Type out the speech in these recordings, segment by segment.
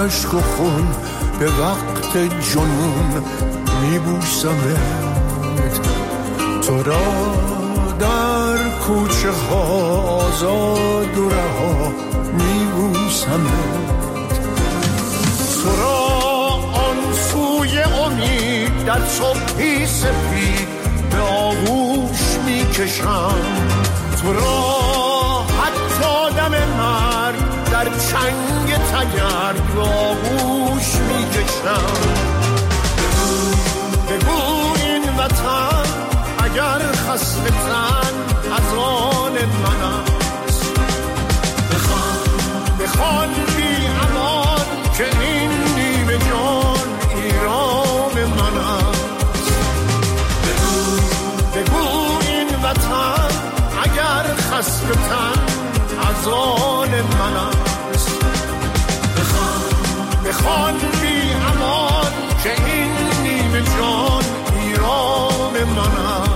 اشک و خون به وقت جنون میبوسمت، تو را در کوچه ها آزاد و رها میبوسمت، تو را آن سوی امید در صبحی سفید به آغوش میکشم، تو را حتی دم مرگ در چنگ تگرگ به آغوش میکشم. بگو این وطن اگر خسته تن از آن من است، بخوان بی امان که این نیمه جان ایران من است. بگو این وطن اگر خسته تن از آن من است، بخوان بی امان که این نیمه جان ایران من است.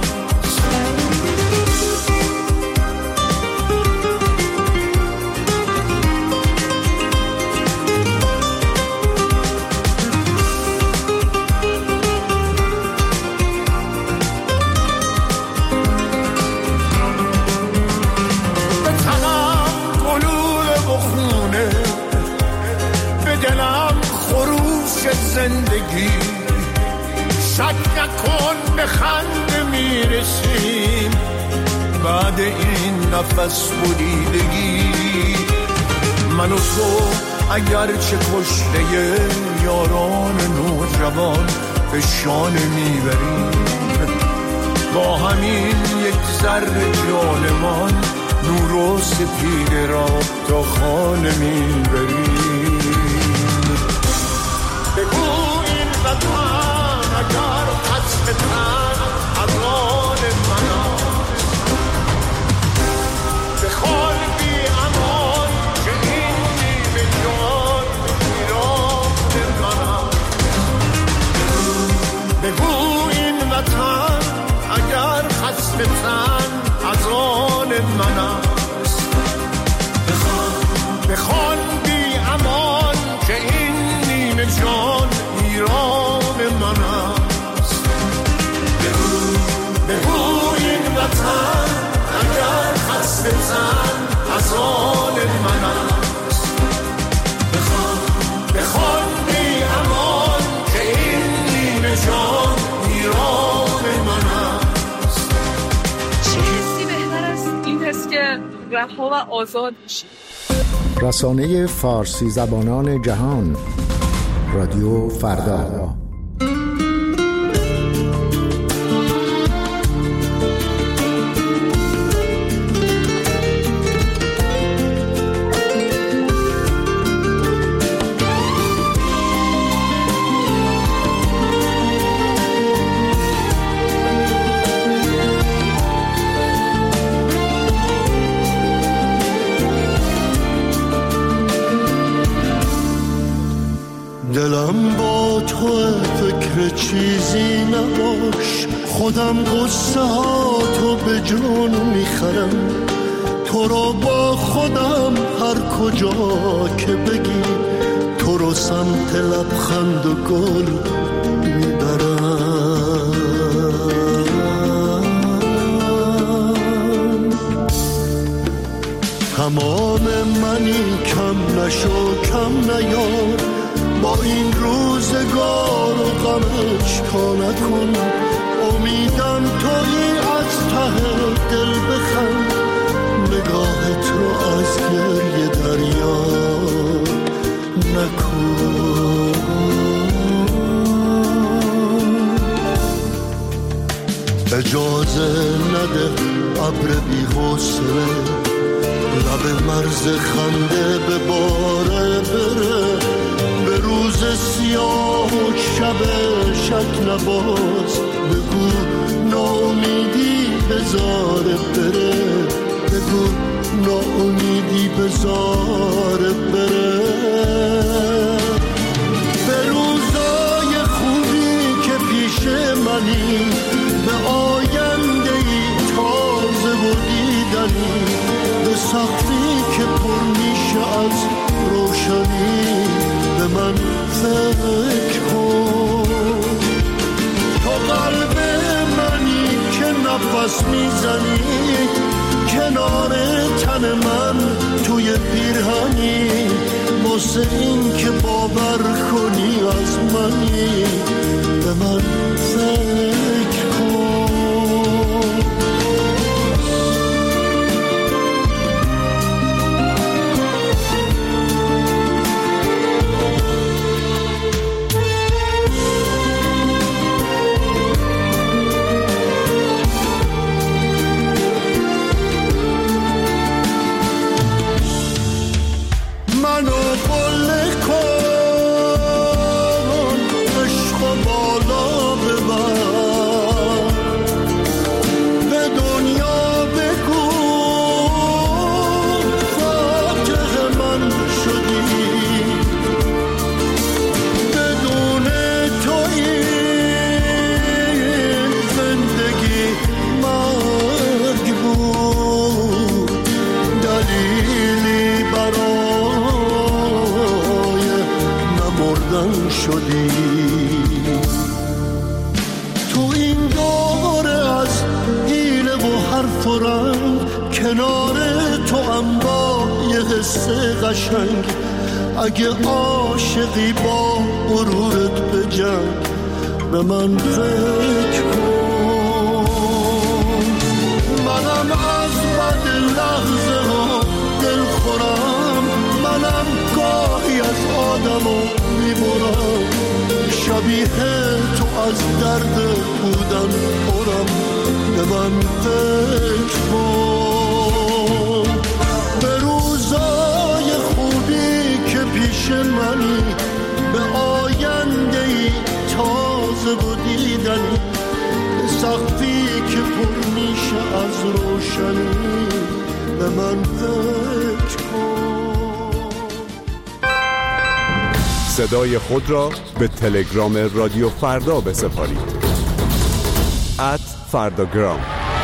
زندگی شک نکن به خنده میرسیم بعد این نفس بریدگی. من و تو اگرچه کشته یاران نوجوان به شان میبریم، با همین یک ذره جانمان نور و سپید را تا خانه میبریم. بگو این وطن اگر قصد تن اران من است، بخوان بی امان که این نیمه جان ایران من است. بگو این وطن اگر قصد تن از آن من است، بخوان بی امان که این نیمه جان ایران من است. بگو این وطن اگر خسته تن از آن من است، بخوان بی امان که این نیمه جان ایران من است. چه حسی بهتر است این حس که رها و آزاد بشی. رسانه فارسی زبانان جهان، رادیو فردا. دلم با تو فکر چیزی نباش، خودم قصه ها تو به جون میخرم، تو رو با خودم هر کجا که بگی، تو رو سمت لبخند و گل میبرم. تمام منی کم نشو کم نیار، با این روزگار و غمش کا نکن، امیدم تویی از ته دل بخند، نگاهت رو از گریه دریا نکن. اجازه نده ابر بی حوصله لب مرز خنده به باره بره، به روز سیاه و شب شک نباز، بگو ناامیدی بذاره بره، بگو ناامیدی بذاره بره. به روزای خوبی که پیش منی، به آینده‌ای تازه و دیدنی، به سقفی که پر میشه از روشنی، به من من توی پیرهنی واسه این که باور کنی از منی به من فکر کن. تو این دوره از حیله و حرف و رنگ کنار تو هم با یه قصه قشنگ اگه عاشقی با غرورت بجنگ به من فکر کن. منم از بد لحظه ها دل خورم، منم گاهی از آدمو میبرم، شبیه تو از درد بودن پرم به من فکر کن. به روزای خوبی که پیش منی، به آینده ای تازه و دیدنی، به سقفی که پر میشه از روشنی به من فکر کن. صدای خود را به تلگرام رادیو فردا بسپارید. @فرداگرام.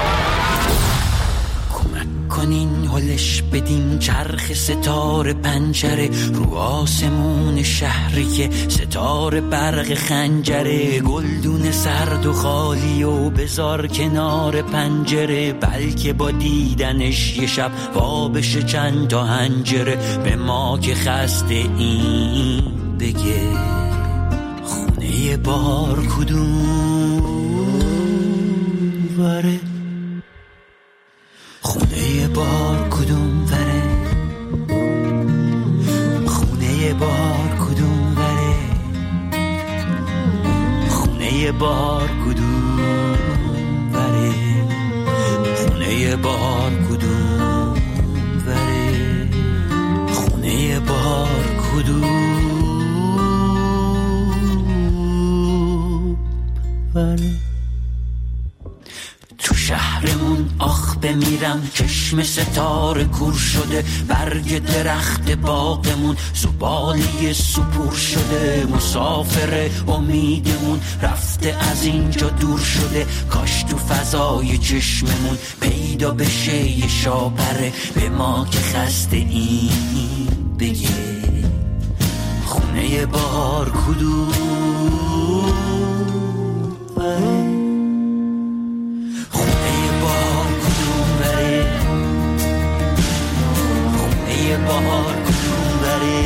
کمک کنین هلش بدیم چرخ ستاره پنجره رو آسمون شهری که ستاره برق خنجره، گلدون سرد و خالی و بذار کنار پنجره، بلکه با دیدنش یه شب وا بشه چند تا هنجره. به ما که خسته این بگه خونه بار کدوم وره، خونه بار کدوم وره، خونه بار کدوم وره، خونه بار کدوم وره، خونه بار کدوم وره، خونه بار کدوم وره. تو شهرمون آخ بمیرم، چشم ستاره کور شده، برگ درخت باغمون زباله سپور شده، مسافر امیدمون رفته از اینجا دور شده، کاش تو فضای چشممون پیدا بشه یه شاپره. به ما که خسته این بگه خونه بار کدوم وره، خونه بار کدوم وره، خونه بار کدوم وره،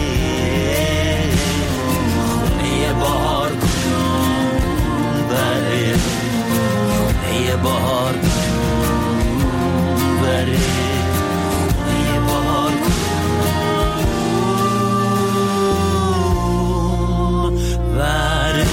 خونه بار کدوم وره، خونه بار کدوم وره، خونه بار کدوم وره.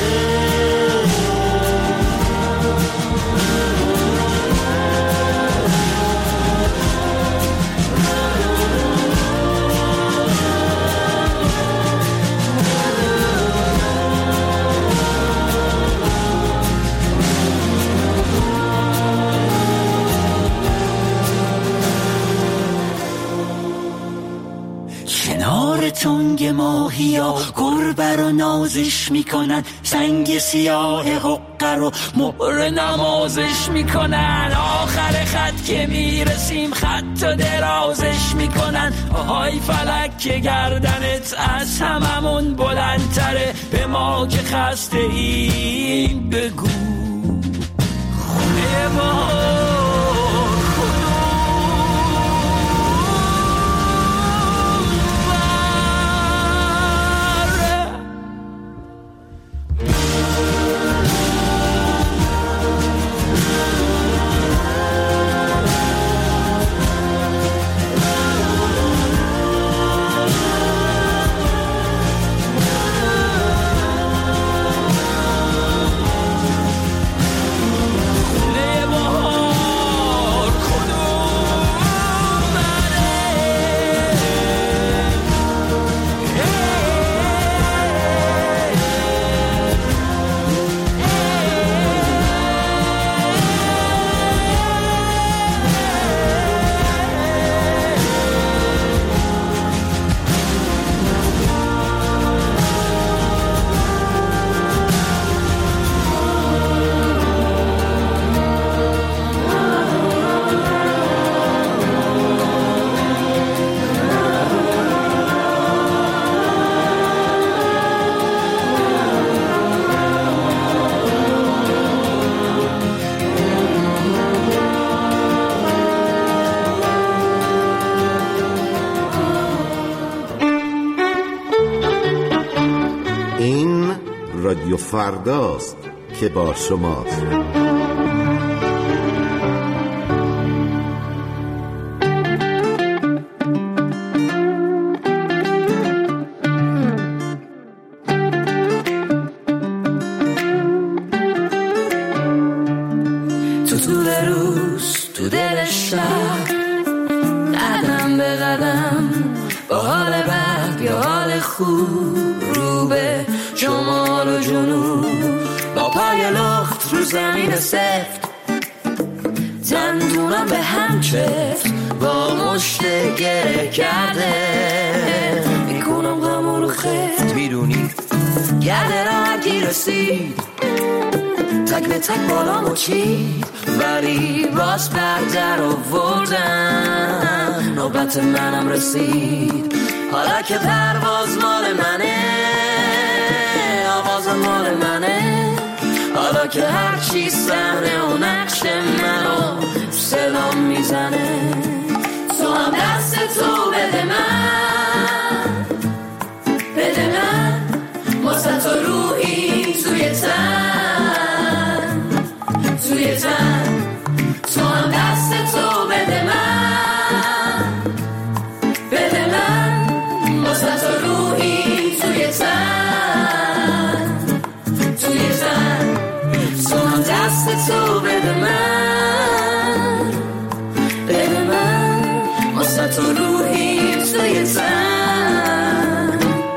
کنار تنگ ماهیا گربه رو نازش میکنن، سنگ سیاه حقه رو مهر نمازش میکنن، آخر خط که میرسیم خط و درازش میکنن، آهای فلک که گردنت از هممون بلندتره. به ما که خسته این بگو خونه ما رادیو فرداست که با شماست. تو دل شهر قدم به قدم با حال بد یا حال خوب رو به شمال و جنوب با پای لخت رو زمین سفت دندونم به هم چفت با مشت گره کرده میکنم غم رو خفت میدونی گرده راحتی رسید تک به تک بالامو چید ولی باز بردر آوردم نوبت منم رسید حالا که پرواز مال منه آواز مال منه حالا که هرچی صحنه و نقش منو صدام میزنه تو هم دست تو بده من واسه تو روحی توی تن تو هم دست تو بده من واسه تو روحی توی تن تو هم دست تو بده من واسه تو روحی توی تن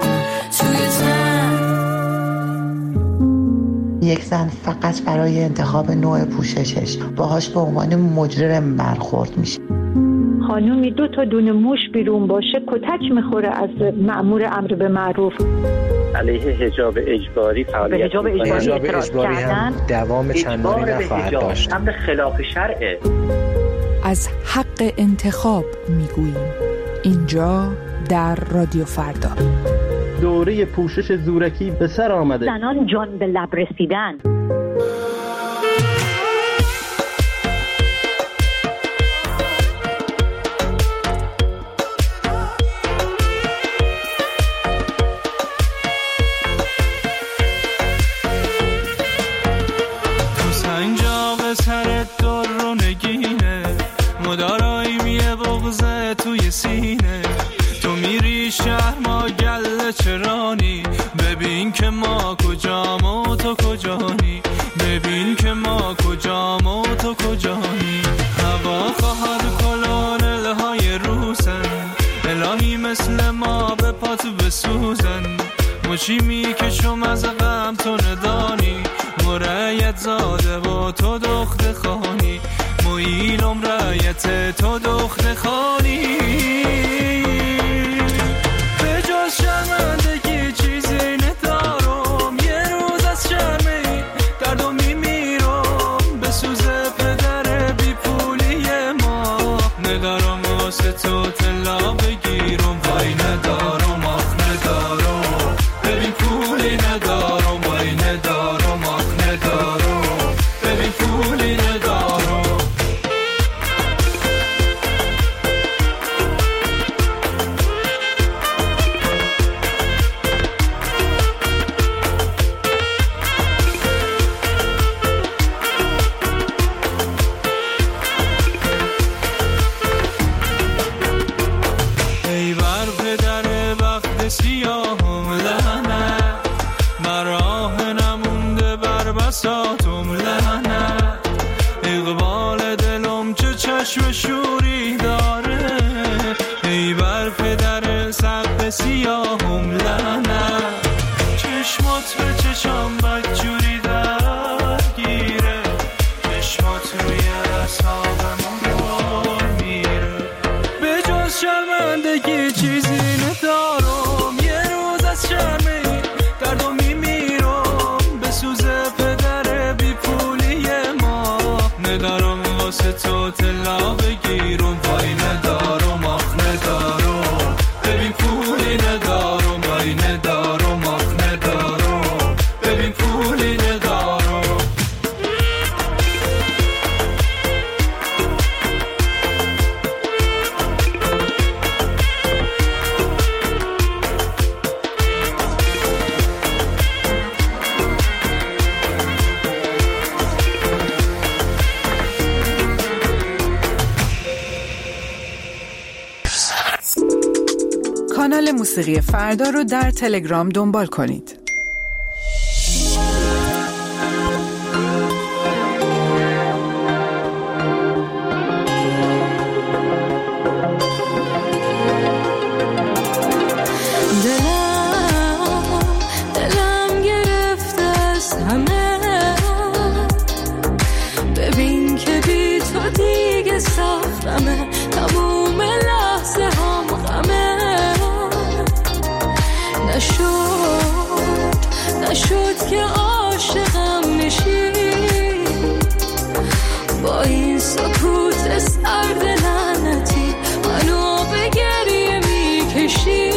یک زن فقط برای انتخاب نوع پوششش باهاش به عنوان مجرم برخورد میشه. خانومی 2 تا دونه موش بیرون باشه کتک میخوره از مأمور امر به معروف. علیه حجاب اجباری فعالیت حجاب اجباری هم دوام چندانی نخواهد داشت. امر خلاف شرعه. از حق انتخاب میگوییم اینجا در رادیو فردا. دوره پوشش زورکی به سر آمده. زنان جان به لب رسیدن. تو سنجاق سرت در رو نگینه مدارایی میه بغزه توی سینه تو میری شهر ما گله چرانی ببین که ما کجام و تو کجانی ببین که ما کجام و تو کجانی هوا خواهد کلونل های روسن الهی مثل ما به پاتو بسوزن مچی میکشم از غم تو ندانی مرایت زاده و تو دخت خانی مویلم رایت تو دخت خانی به جز شرمندگی چیزی ندارم یه روز از شرمی دردو میمیرم به سوزه پدر بی پولی ما ندارم واسه تو طلا بگیرم وای ندارم آخ ندارم ببین پولی ندارم وای ندارم آخ ندارم ببین پولی ندارم ای بر پدر وقت سیاهم لعنت مراه نمونده بر بساطم لعنت اقبال دلم چه چشم شوری داره ای بر پدر سقف سیاهم لعنت چشمات به چشم بدجوری درگیره چشمات روی اعصابم میره به جز شرمندگی چیزی ندارم یه روز از شرمی دردو میمیرم به سوزه پدر بی پولی ما ندارم واسه تو طلا بگیر کانال موسیقی فردا رو در تلگرام دنبال کنید. دلم گرفته از همه، ببین که بی تو دیگه سختمه، تموم لحظه هم غمه. نشد که عاشقم میشی، با این سکوت سرد لعنتی منو به گریه میکشی.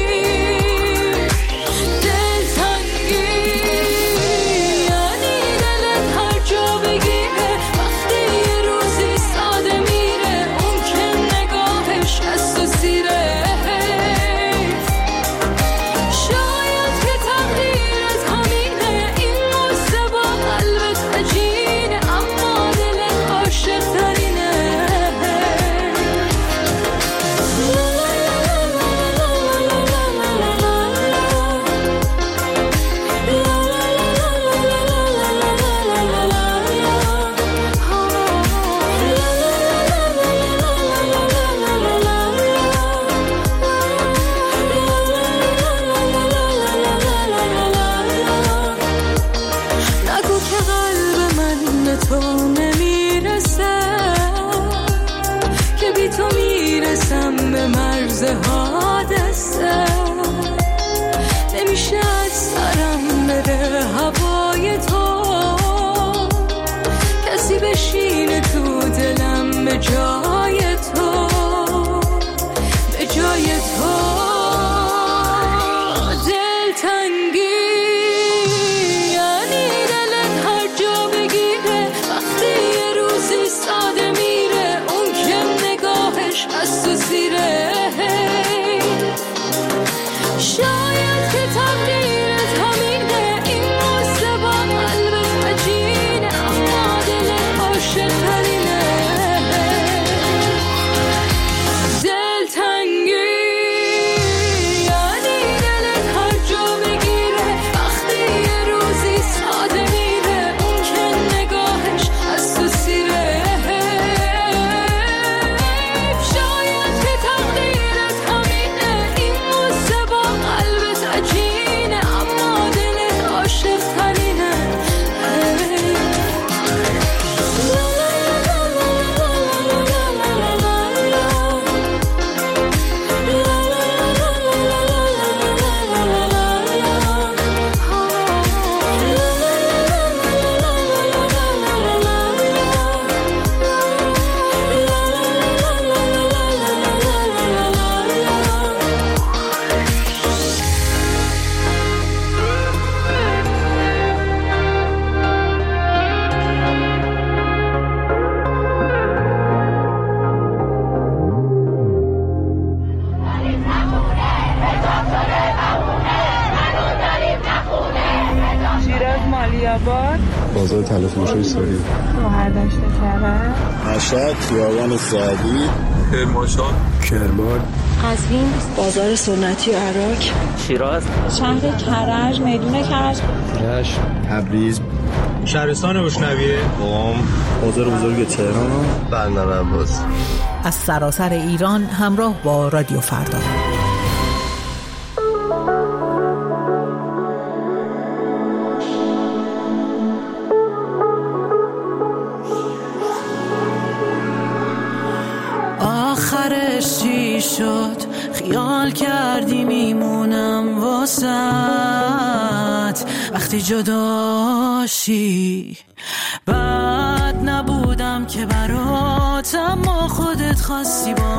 نمیشه از سرم بره هوای تو، کسی بشینه تو دلم به جای تو، به جای تو. دلتنگی یعنی دلت هر جا بگیره، وقتی یه روزی ساده میره، اون که نگاهش از تو زیره. شاید که تقدیرت همینه، این قصه با قلبت عجینه، اما دلت عاشق ترینه. دلتنگی یعنی دلت هر جا بگیره، وقتی یه روزی ساده میره، اون که نگاهش از تو سیره. شاید که تقدیرت همینه، این قصه با قلبت عجینه، اما دلت عاشق ترینه. شیراز مالیاباد، بازار طلافروشی سوری، شهردشت کرج، مشهد خیابان سعدی، کرمان، قزوین بازار سنتی عراق، شیراز، شهر کرج، میدون کرج، رشت، تبریز، شهرستان بوشنویه، قم، بازار بزرگ تهران، بندر عباس. از سراسر ایران همراه با رادیو فردا. آخرش چی شد؟ خیال کردی میمونم واسط، وقتی جداشی بد نبودم که برات، اما خودت خواستی با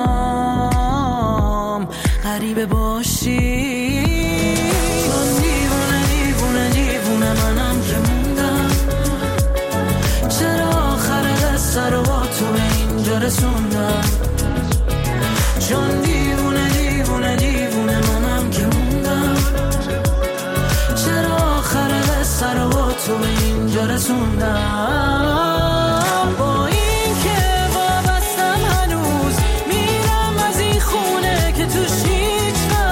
هم غریبه باشی. چون دیوونه دیوونه دیوونه منم که موندم، چرا آخر قصه رو با تو به اینجا رسوندم. چون دیوونه دیوونه دیوونه منم که موندم، چرا آخر قصه رو با تو به اینجا رسوندم. با این که وابستم هنوز، میرم از این خونه که توش هیچ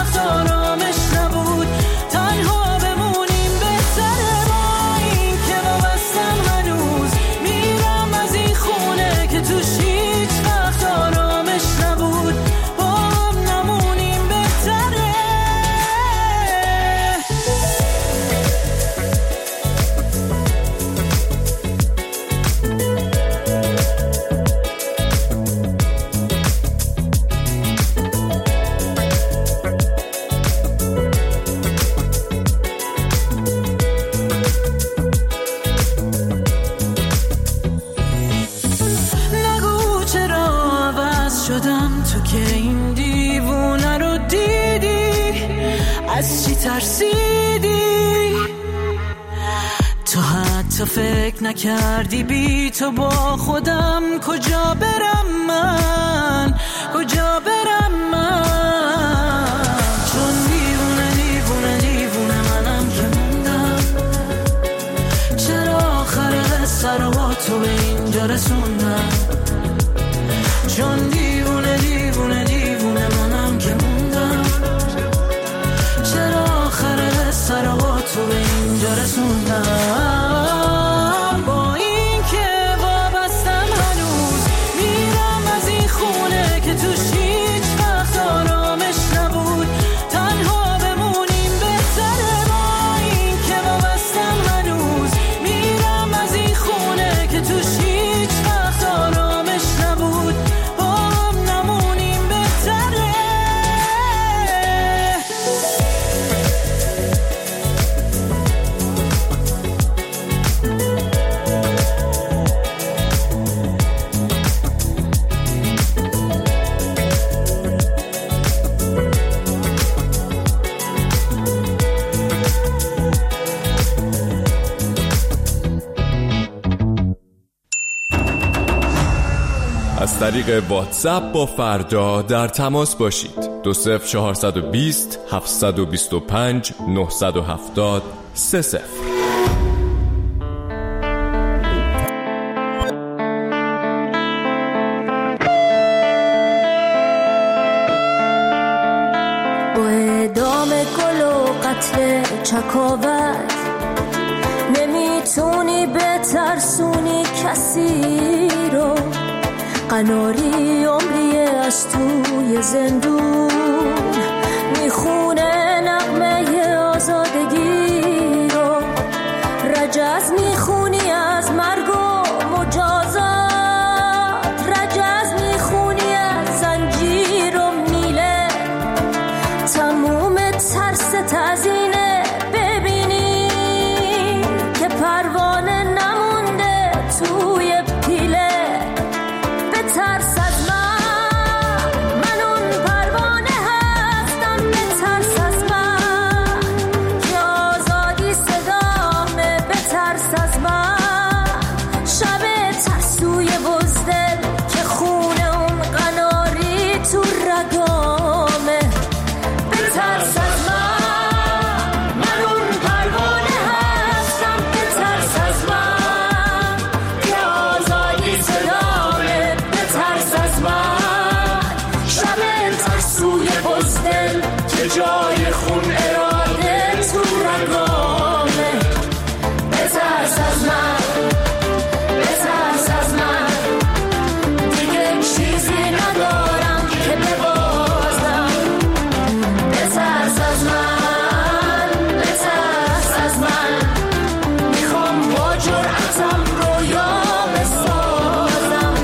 از چی ترسیدی؟ تو حتی فکر نکردی بی تو با خودم کجا برم من، کجا برم من؟ چون دیوونه دیوونه دیوونه منم که موندم، چرا آخر قصه رو با تو به اینجا رسوندم؟ چون دیوونه دیوونه دیوونه منم که موندم، چرا آخر قصه رو با تو به اینجا رسوندم؟ با این که وابستم هنوز میرم از این خونه که توش هیچ وقت آرامش نبود، تنها بمونیم بهتره. با این که وابستم هنوز میرم از این خونه که توش هیچ وقت آرامش نبود، با هم نمونیم بهتره. از طریق واتساپ با فردا در تماس باشید. 20420 725 970 30. با اعدام گل و قتل چکاوت نمیتونی بترسونی کسی رو، قناری عمری از توی زندون میخونه نغمه آزادگی رو، رجز میخونی از مرگ و مجازات، رجز میخونی از زنجیر و میله، تموم ترس تزینه ببینی که پروانه نمونده توی پیله. بترس از من اون پروانه هستم، بترس از من که آزادی صدامه، بترس از من شب ترسوی بزدل که خونه اون قناری تو رگامه. بترس از من اون پروانه هستم، بترس از من که آزادی صدامه، بترس از من شب ترسوی بزدل که جای خون اراده تو رگامه. بترس از من، بترس از من، دیگه چیزی ندارم که ببازم. بترس از من، بترس از من، میخوام با جرأتم رویا بسازم.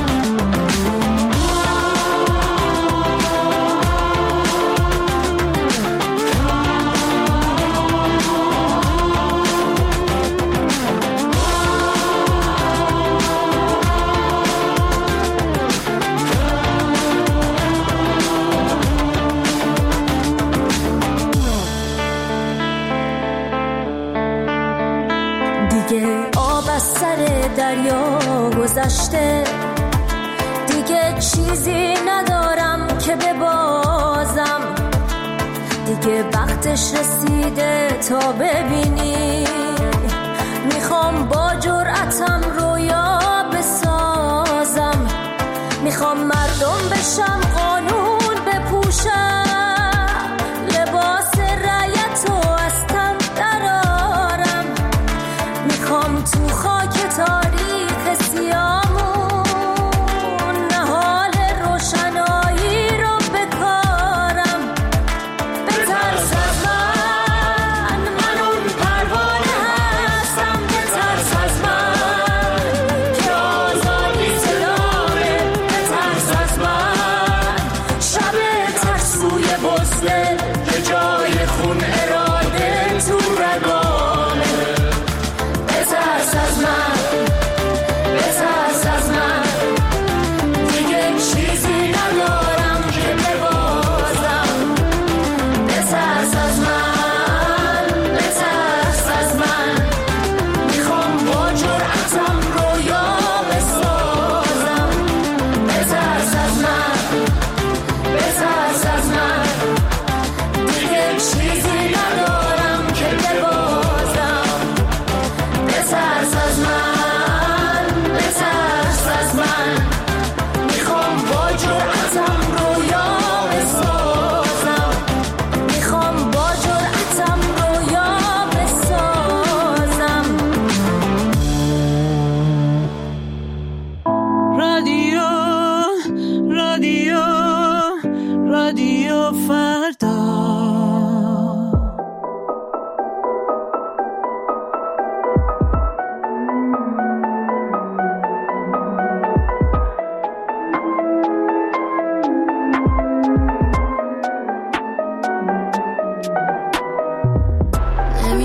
دیگه آب از سر دریا گذشته، دیگه چیزی ندارم که ببازم، دیگه وقتش رسیده تا ببینی، میخوام با جرأتم رویا بسازم، میخوام مردم بشم، قانون بپوشم، لباس رعیتو از تن درارم، میخوام تو خاک تاریخ سیامون نهال روشنایی رو بکارم. بترس از من اون پروانه هستم، بترس از من که آزادی صدامه، بترس از من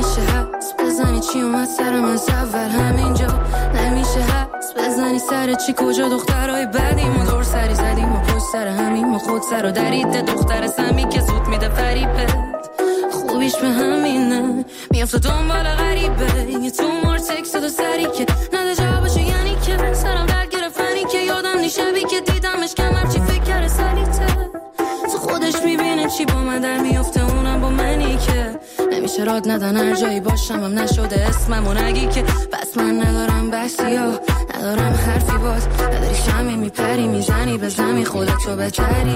نمیشه حس بزنی چی اومد سرم از اول همینجا، نمیشه حس بزنی سر چی کجا دخترای بدیم و دور سری زدیم و پشت سر همین و خود سر و درید دختر سمی که زود میده فریبت، خوبیش به همینه میافته دنبال غریبه، یه تو مار تکست دو سری که نده جوابشو، یعنی که سرم درد گرفتنی که یادم نیشبی که دیدمش کمر چی فکر کرده سلیته، تو خودش میبینه چی با من در میافته اونم با منی که نمیشه راد ندن هر جایی باشم هم نشده اسمم و نگی که بس من ندارم بحثی ها ندارم حرفی باز نداری شمی میپری میزنی به زمی خودتو بهتری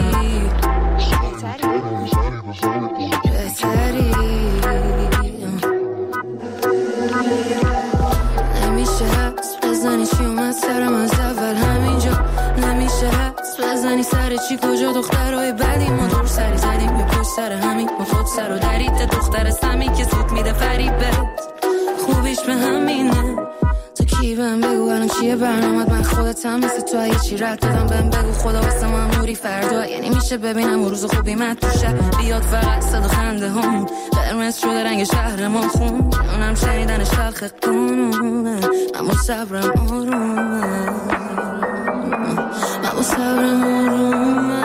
نمیشه حس بزنی چی اومد سرم از اول همینجا، نمیشه حس بزنی سر چی کجا دخترهای بدیم و دور سری زدیم به پشت سر همین و خود سر و درید دختر سمی که زود میده فریبت، خوبیش به همینه تو کی بهم بگو الان چیه برنامت، من خودتم مثل تو اگه چی رد دادم بهم بگو خدا واسه ما نوری فردا، یعنی میشه ببینم روز خوبی من توشه بیاد فقط صدا خنده هم قرمز شده رنگ شهرمون خون اونم شنیدنش تلخ قانونه، من با صبرم آرومه من با صبرم آرومه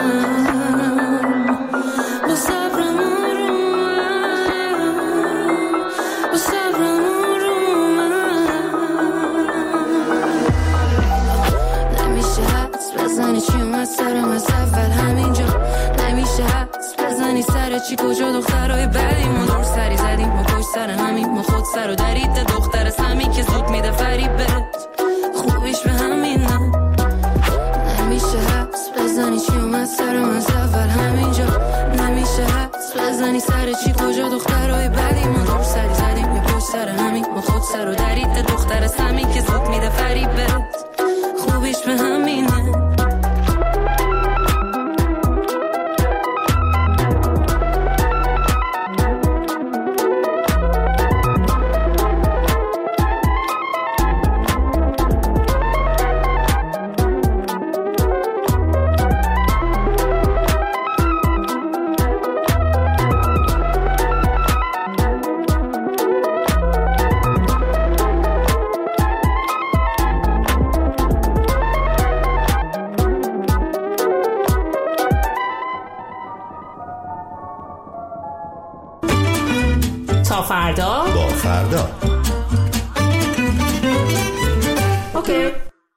با صبرم آرومه با صبرم آرومه نمیشه حدس بزنی چی اومد سرم از اول همینجا، نمیشه حدس بزنی سر چی کجا دخترهای بدیم و دور سری زدیم و پشت سر همین ما خود سر و درید دختر سمی که زود میده فریبت، خوبیش به همینه نمیشه حدس بزنی چی اومد سرم از اول همینجا، نمیشه حدس بزنی سر چی کجا دخترهای بدیم و دور سری زدیم و پشت سر همین ما خود سر و درید دختر سمی که زود میده فریبت، خوبیش به همینه. تا فردا با فردا اوکی.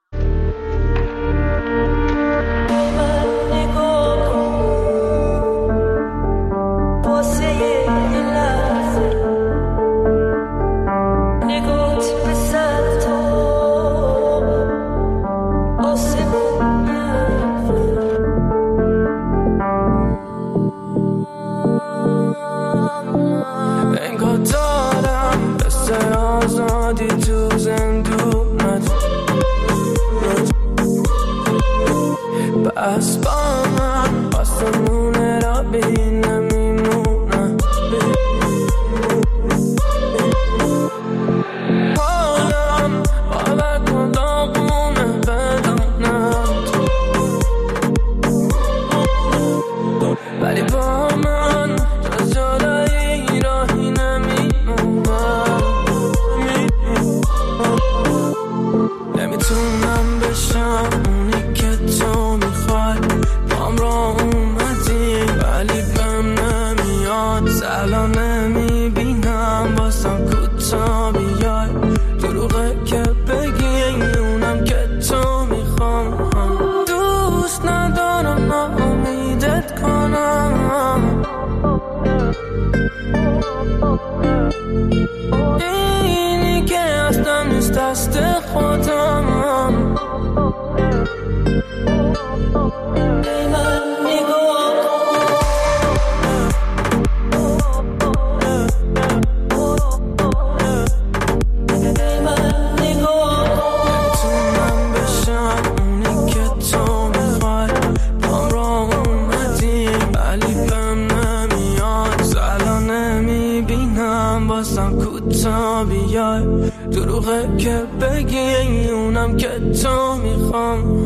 بس با من آسمونه را بین نمیمونم حالم باور کن داغونه بدانم ولی با من جز جدایی راهی نمیمونم نمیتونم بشم اونی که تو میخوای بام را اومدی ولی بهم نمیاد سلا نمیبینم بازم کوتا بیای دروغه که بگی اونم که تو میخوام دوست ندارم ناامیدت کنم اینی که هستم نیست دست خودم دروغه که بگی اونم که تو میخوام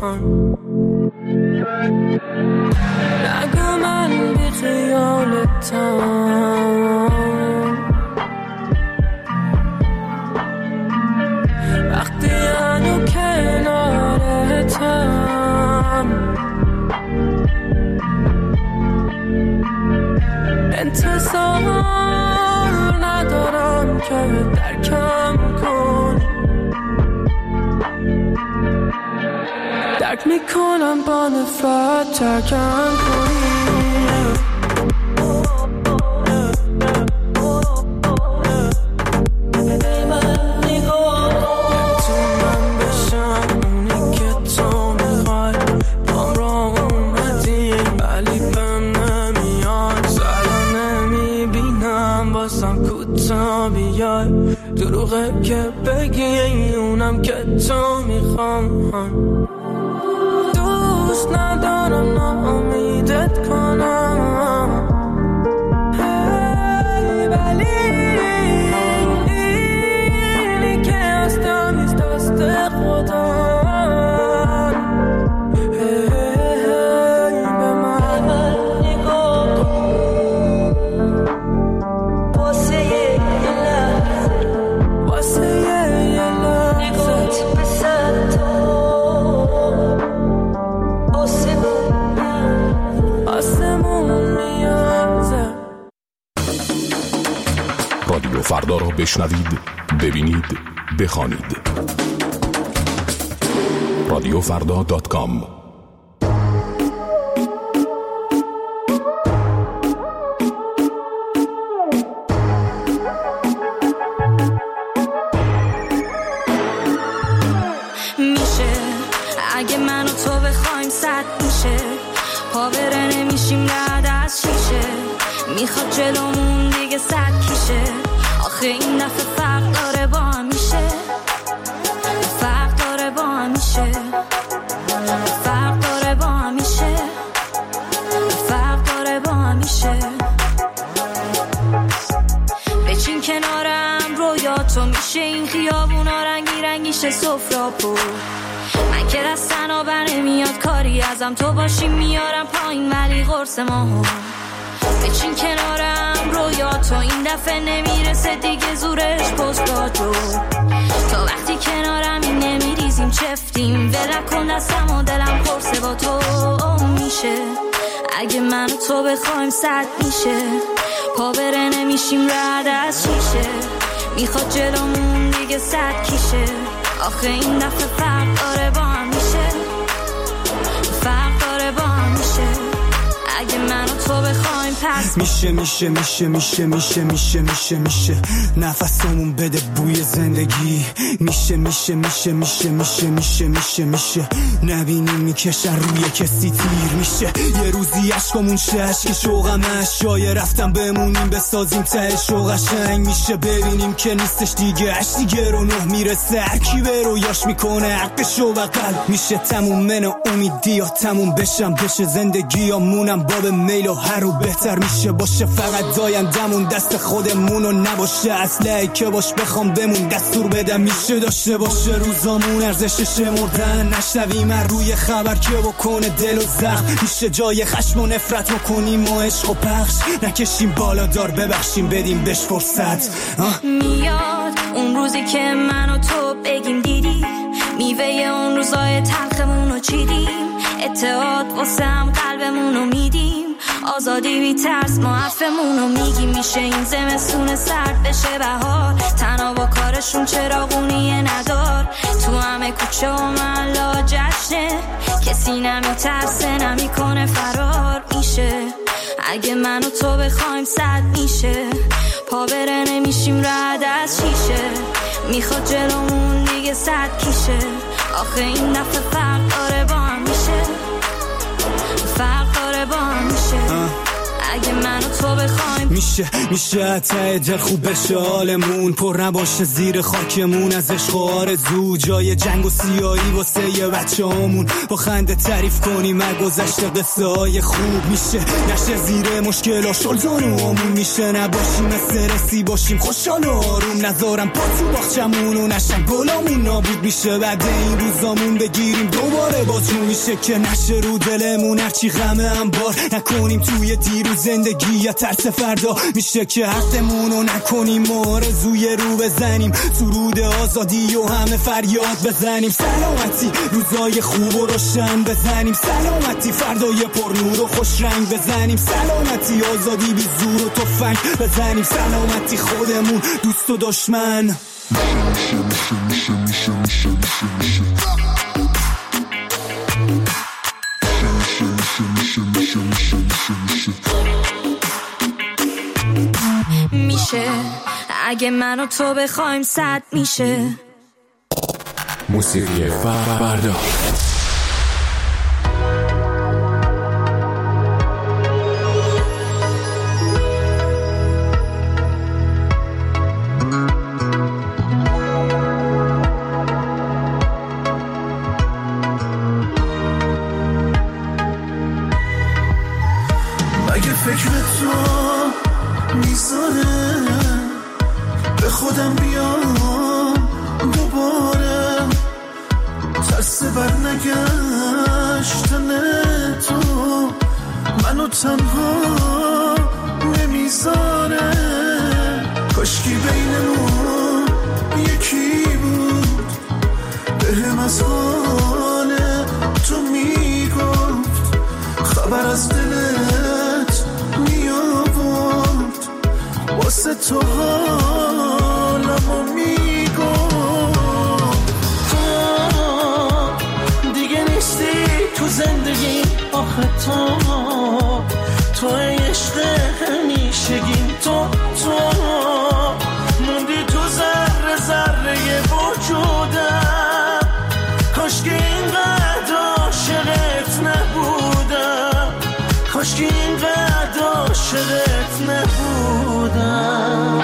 نگو من بی خیالتم درک میکنم با نفرت ترکم کنی. دروغه که بگی اونم که تو میخوام. دوست ندارم ناامیدت کنم، ولی اینی که هستم نیست دست خدا. رادیو فردا را بشنوید، ببینید، بخوانید. radiofrda.com. میشه اگه من و تو بخوایم صد میشه، پا بره نمیشیم رد از شیشه، میخواد جلومون دیگه صد کیشه. آخه این دفعه فرق داره با هم میشه، فرق داره با هم میشه، فرق داره با هم میشه، فرق داره با هم میشه. بچین کنارم رویاتو، میشه این خیابونا رنگی رنگیشه سفراپو. من که دستن بر نمیاد کاری ازم، تو باشی میارم پایین ولی قرص ماهو. بچین کنارم رویاتو، این دفعه نمیرسه دیگه زورش پستاتو. تا وقتی کنارم این نمیریزیم چفتیم، ولک کن دستم و دلم پرسه با تو میشه. اگه من و تو بخوایم صد میشه، پا بره نمیشیم رد از شیشه، میخواد جلومون دیگه صد کیشه. آخه این دفعه فرق داره با هم میشه، فرق داره با هم میشه. اگه من و تو بخوایم پس میشه میشه میشه میشه میشه میشه میشه میشه نفسمون بده بوی زندگی. میشه میشه میشه میشه میشه میشه میشه میشه نبینیم میکشن روی کسی تیر. میشه یه روزی عشقمون شه عشق شوقم اشیای رفتم بمونیم بسازیم ته شوق قشنگ. میشه ببینیم که نیستش دیگه عشق دیگه رو نه میرسه، هر کی به رویاش میکنه حقش و بغل. میشه تموم من و امیدی یا تموم بشم بشه زندگی یا مونم باب میل و هر رو بهتر میشه باشه. فقط دایندمون دست خودمون و نباشه اسلحه‌ای که باش بخوام بمون دستور بدم. میشه داشته باشه روزامون ارزشش مردن، نشنویم هر روی خبر که بکنه دل و زخم. میشه جای خشم و نفرت بکنیم و عشق و پخش نکشیم بالا دار ببخشیم بدیم بهش فرصت. میاد اون روزی که من و تو بگیم دیدی میوه اون روزای تلخمون رو چیدیم، اتحاد واسه هم قلبمون رو میدیم، آزادی بی ترس ما حرفمون رو میگیم. میشه این زمستون سرد بشه بهار، تنها با کارشون چراغونی ندار، تو همه کوچه و محلا جشنه، کسی نمیترسه نمیکنه فرار. میشه اگه من و تو بخوایم صد میشه، پا بره نمیشیم رد از شیشه، میخواد جلومون دیگه صد کیشه. آخه این دفعه فرق داره با هم میشه، فرق داره با هم میشه. اگه من و تو بخوایم میشه ته دل خوب بشه حالمون، پر نباشه زیر خاکمون از عشق و آرزو، جای جنگ و سیاهی واسه یه بچه همون، با خنده تعریف کنیم از گذشته قصه های خوب. میشه نشه زیر مشکل ها شلزانوامون، میشه نباشیم استرسی باشیم خوشحال و آروم، نذارم پا تو باغچمون و نشن گلامون نابود. میشه بعد این روزامون بگیریم دوباره بازجون، میشه که نشه رو دلمون هرچی غمه هم بار نکنیم توی دیروز زندگی یا ترس فردا. میشه که حقمون رو نکنیم آرزوی رو بزنیم، سرود آزادی و همه فریاد بزنیم. سلامتی روزای خوب و روشن بزنیم، سلامتی فردای پر نور و خوش رنگ بزنیم، سلامتی آزادی بی زور و تفنگ بزنیم، سلامتی خودمون دوست و دشمن. میشه اگه من و تو بخوایم 100 میشه. موسیقی فردا. مگه فکر تو میذاره به خودم بیام دوباره، ترس بر نگشتن تو منو تنها نمیذاره. کاشکی بینمون یکی بود بهم از حال تو میگفت، خبر از دلت میآورد، واسه تو حالمو میگفت. تو دیگه نیستی تو زندگی، آخه تو عشق همیشگیم، تو موندی تو ذره ذره وجودم. کاشکی اینقدر عاشقت نبودم، کاشکی اینقدر عاشقت نبودم.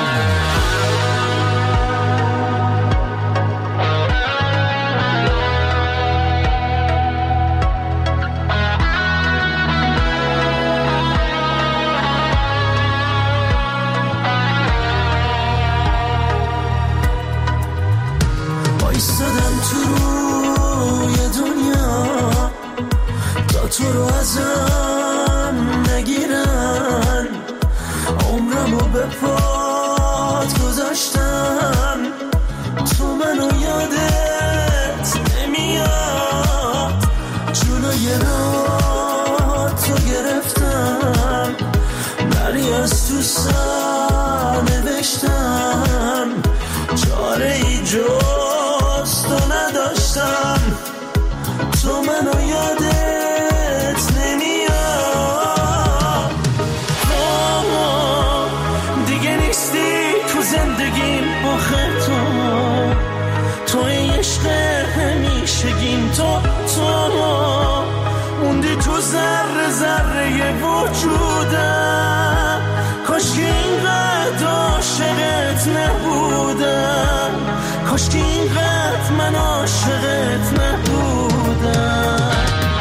ایستادم تو روی دنیا تا تو رو ازم نگیرن، عمرمو به پات گذاشتم، تو منو یادت نمیاد، جلوی راه تو گرفتم، نری از تو سر نوشتم، چاره ای جز تو نداشتم، تو منو یادت نمیاد. دیگه نیستی تو زندگیم، آخه تو عشق همیشگیم، تو موندی تو ذره ذره وجودم. کاشکی اینقدر عاشقت نبودم، کاشکی اینقدر من عاشقت نبودم.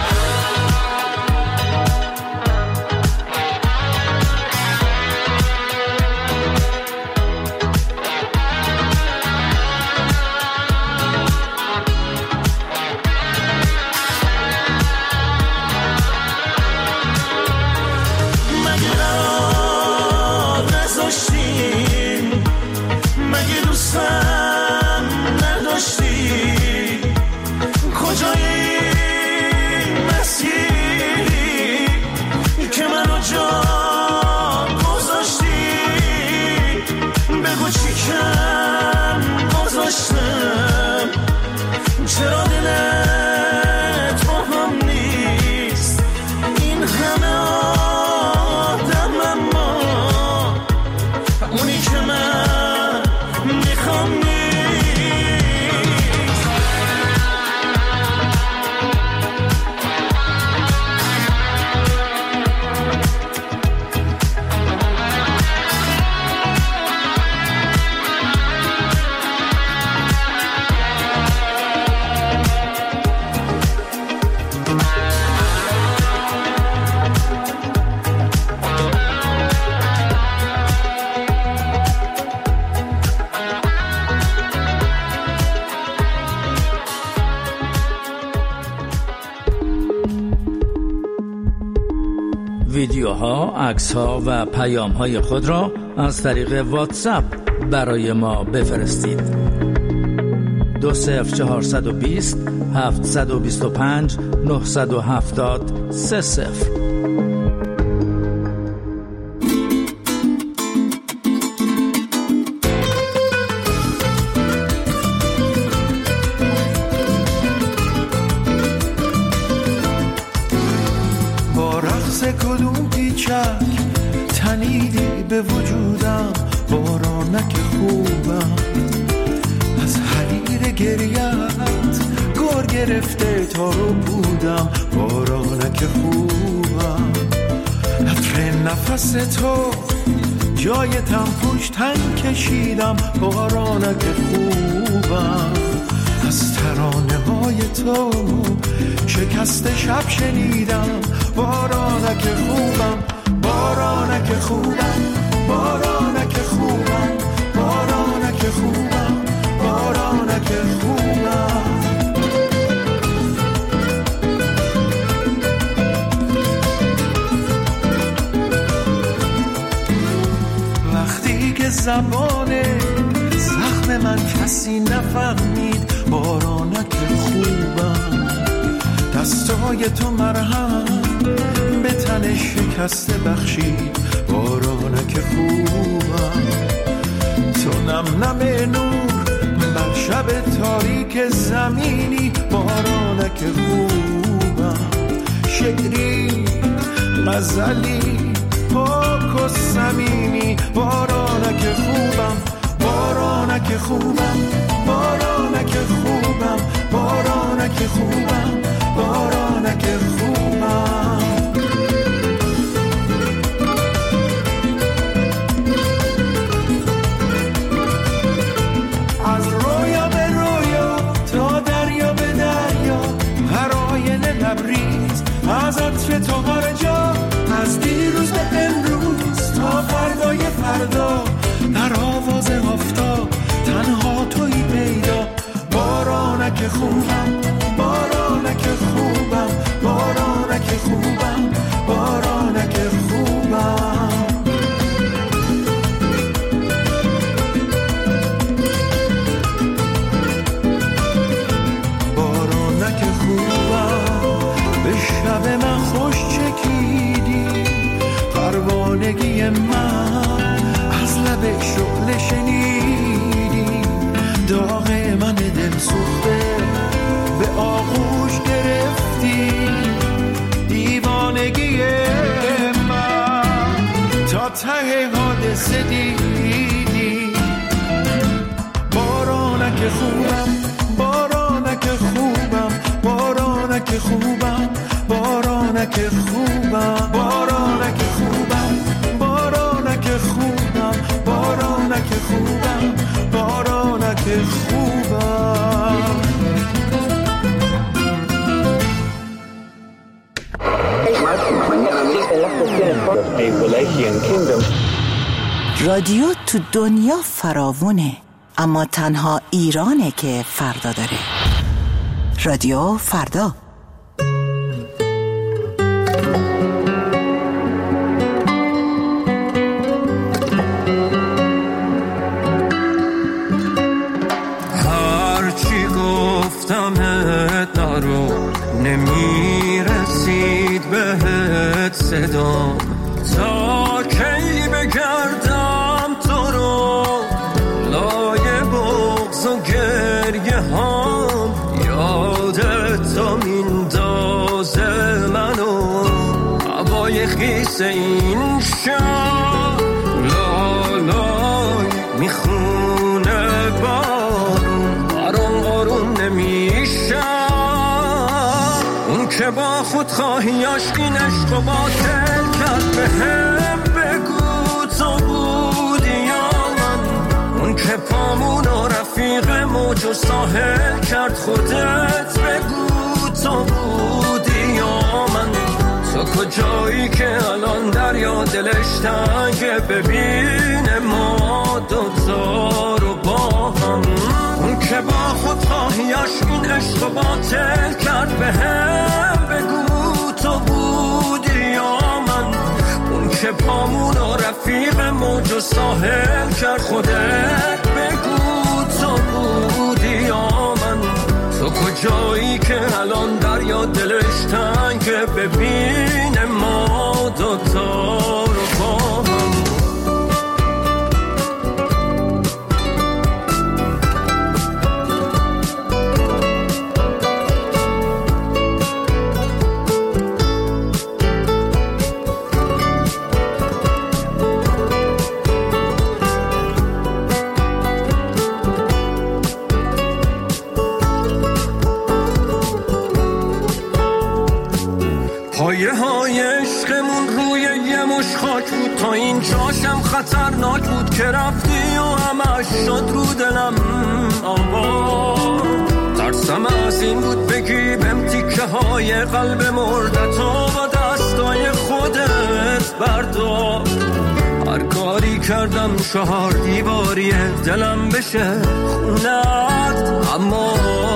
مگه دوستم نداشتی، کجای این مسیری که منو جا گذاشتی، بگو چی کم گذاشتم، چرا دلت با هم نیست، این همه آدم اما اونی که من میخوام نیست. ویدیوها، عکس‌ها و پیام‌های خود را از طریق واتساپ برای ما بفرستید. 20420 725 970 30. خوبم، از حریر گریت گور گرفته تا رو بودم، بارانک خوبم. عطر نفس تو جای تنفوش تن کشیدم، بارانک خوبم. از ترانه های تو شکست شب شنیدم، بارانک خوبم، بارانک خوبم، بارانک خوبم، بارانک خوبم، بارانک خوبم. وقتی که زبان زخم من کسی نفهمید، بارانک خوبم. دستای تو مرهم به تن شکسته بخشید، بارانک خوبم. تو نم نم نور بر شب تاریک زمینی، بارانک خوبم. شعری غزلی پاک و صمیمی، بارانک خوبم، بارانک خوبم، بارانک خوبم، بارانک خوبم، بارانک خوبم. از رویا به رویا تا دریا به دریا، هر آینه لبریز از عطر تو هر جا. از دیروز به امروز تا فردای فردا، در آواز آفتاب تنها تویی پیدا، بارانک خوبم، بارانک خوبم، بارانک خوبم، بارانک خوبم. بارانک خوبم، به شب من خوش چکیدی، پروانگی من از لب شعله شنیدی، داغ من دل سوخته به آغوش گرفتی، دیوانگی من تا ته حادثه دیدی، بارانک خوبم، بارانک خوبم، بارانک خوبم، بارانک خوبم، بارانک خوبم، بارانک خوبم، بارانک خوبم، بارانک خوبم. رادیو تو دنیا فراوونه، اما تنها ایرانه که فردا داره. رادیو فردا. هرچی گفتمت نرو، نمیرسید بهت صدام، تا کی بگردم تو رو لای بغض و گریه هام، یادت تو میندازه منو هوای خیس این شب، لالای میخونه بارون، برام قارون نمیشم. اون که با خود خواهیاش این عشق و باطل کرد، به هم بگو تو بودی یا من. اون که پامونو رفیق موج و ساحل کرد، خودت بگو تو بودی یا من. تو کجایی که الان دریا دلش تنگه، ببینه ما دوتا رو با هم. اون که با خود خواهیاش این عشق و باطل کرد، به هم بگو تو بودی یا من. اون که پامونو رفیق موج و ساحل کرد، خودت بگو تو بودی یا من. تو کجایی که الان دریا دلش تنگه، ببینه ما دوتا رو با هم. پای قلب مردتو با دستای خودت بردار. هر کاری کردم 4 دیواری دلم بشه خونت، اما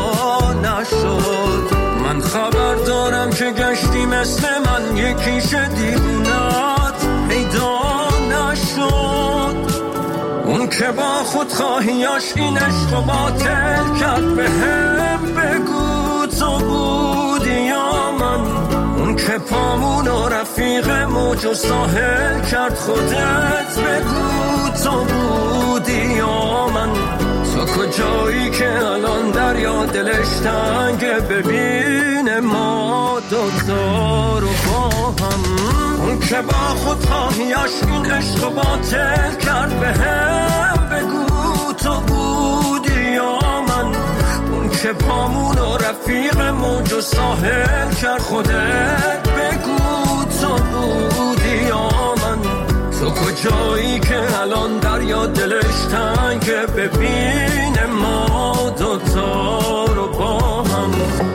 نشد. من خبر دارم که گشتی مثل من یکیش دیوونت پیدا نشد. اون که با خودخواهیاش این عشق و باطل کرد به هم بگو تو بودی یا من. اون که پامون و رفیق موج و ساحل کرد خودت بگو تو بودی یا من. تو کجایی که الان دریا دلش تنگه ببینه ما دوتا رو با هم. اون که با خودخواهیاش این عشق و باطل کرد به هم بگو تو بودی یا من. اون که پامون و رفیق موج و ساحل کرد خودت بگو تو بودی یا من. تو کجایی که الان دریا دلش تنگه ببینه ما دوتا رو با هم.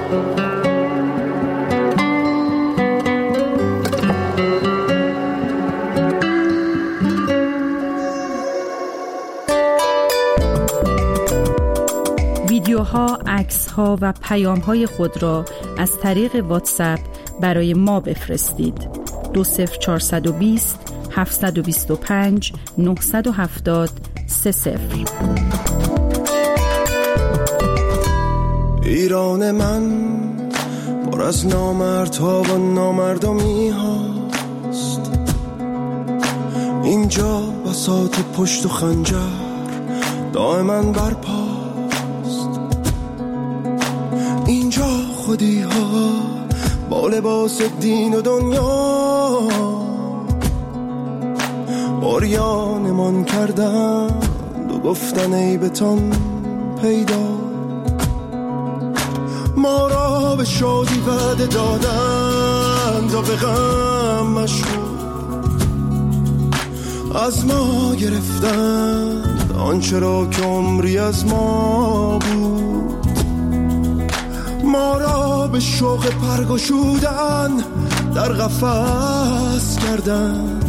ویدیوها، عکس‌ها و پیام‌های خود را از طریق واتساپ برای ما بفرستید. 20420 725 970 30. ایران من پر از نامردها و نامردمی هاست. اینجا بساط پشت و خنجر دائما برپاست. اینجا خودی ها با لباس دین و دنیا اوریانمان کردند و گفتن عیبتان پیدا. ما را به شادی وعده دادند و به غم مشغول از ما گرفتند آنچه را که عمری از ما بود. ما را به شوق پرگشودن در قفس کردند.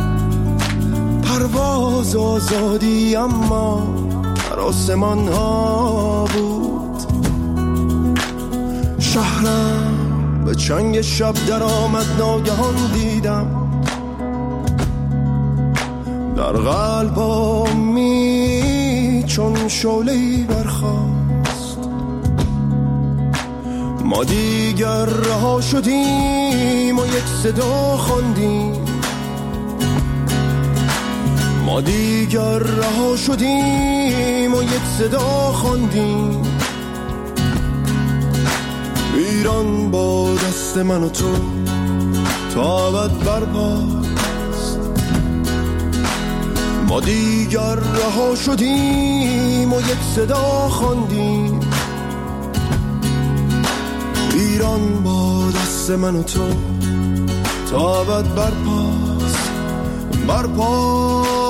پرواز آزادی اما در آسمان ها بود. شهرم به چنگ شب در آمد ناگهان دیدم در قلبم چون شعله‌ای برخاست. ما دیگر رها شدیم و یک صدا خواندیم. ما دیگر رها شدیم و یک صدا خواندیم. ایران با دست من و تو تا ابد برپاست. ما دیگر رها شدیم و یک صدا خواندیم. ایران با دست من و تو تا ابد برپاست. برپاست.